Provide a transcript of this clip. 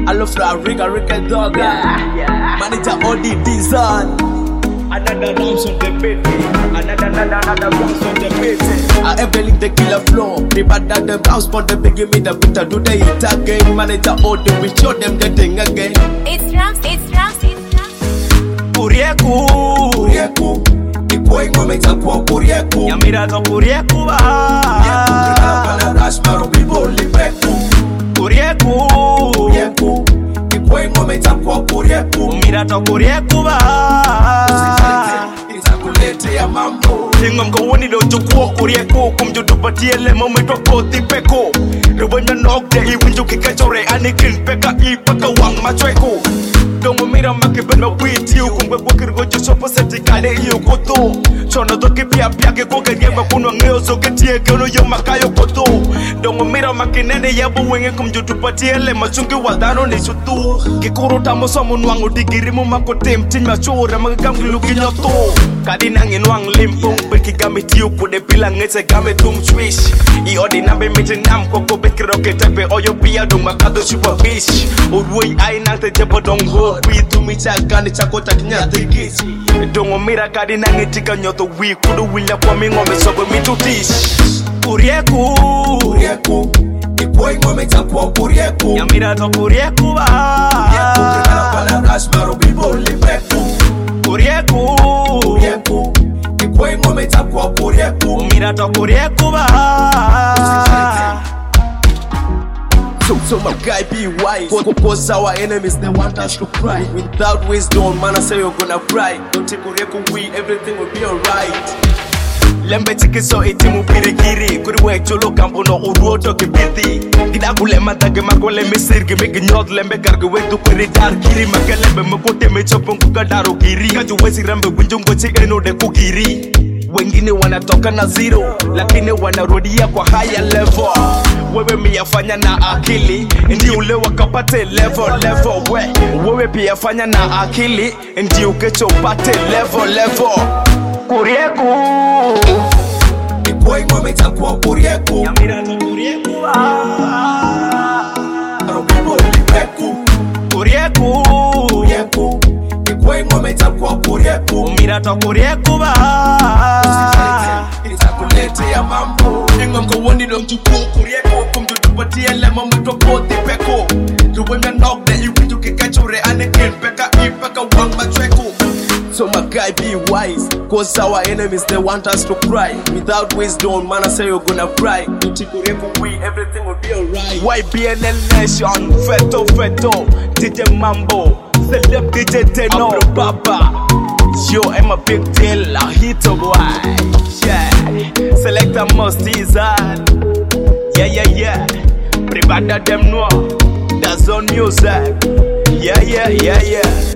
I love Rica dog. Manager Odi Design. Another rounds on the beat. Another rounds on the beat. I am building the killer flow. Prepare the bounce for the big me the beat. Do the hit again. Manager Odi, we show them the thing again. It's Rams. Kurieku. Ikuwa ingome itakuwa Kurieku. Nyamira to Kurieku ba. Kuna rush maro people lipeku. Kurieku. Ikuwa ingome itakuwa Kurieku. Mira to Kurieku ba. Itakuletea mambo. Ingom ko woni do jukwo Kurieku. Kumjudu patiele momento poti peko. Rubanya nok de iwinju kikachore. Anikin peka ipaka wang machweko. Dongo mira make no with you kumbe bokir go chopo seti kale iyo koto chono to ke pia ke ko ke ngeba kuno ngeo so ke tie ke no yo makayo koto dongo mira make nene yabu wenge kumjutu patiele machungi wadano ni chutu ke kuruta mo somo nwango digiri mo makotem tinya chora magam luki nyoto kadi nangin wang limpong beki game tiu kude bilang ngese game tum swish I odi nambe mejenam koko bekiro ke tepe oyo pia dong makado super fish odwoi ai nang te jebo dongo Pitu michagani chakota kinyati kichi Dongo mira kadi nangitika nyoto wi Kudu willa kwa mingome sogo mitutish Kurieku Ikuwa ingome itakuwa Kurieku Nyamira to Kurieku ba Kuna rush maro people lipeku. Kurieku Ikuwa ingome itakuwa Kurieku. Mira to Kurieku ba So my guy be wise. Cause our enemies they want us to cry. Without wisdom, man I say you're gonna cry. Don't take Kurieku we, everything will be alright. Lembe chiki so itimu pirikiri Kuriwe cholo kampo no uruoto kibiti Gida kule matage makole misirgi Migi nyot lembe kargi wetu kuri dar kiri Make lembe mkote mechopon kukadaro kiri Kaju wezi rembe winjungo chi eno de kukiri Wengine wanatoka na zero Lakini wanarudia kwa higher level Wewe miyafanya na akili Ndi ule wakapate level Wewe pia fanya na akili Ndi ukecho pate level Kurieku Ikuwa ingome itakuwa Kurieku. Nyamira to Kurieku Maro people lipeku. Kurieku Ikuwa ingome itakuwa Kurieku. Mira to Kurieku ba Itakuletea mambo. Ingom ko woni do jukwo Kurieku. Kumjudu patiele momento poti peko. Rubanya nok de iwinju kikachore. Anikin peka ipaka wang machweko. So my guy be wise. Cause our enemies they want us to cry. Without wisdom, man I say you're gonna cry. Don't take Kurieku we, everything will be alright. YBNL Nation Feto DJ Mambo Celeb DJ Teno Abro Baba Yo, I'm a big deal, I hit a boy. Yeah, Selector Mustizan. Yeah. Privada them noir. That's on music. Yeah.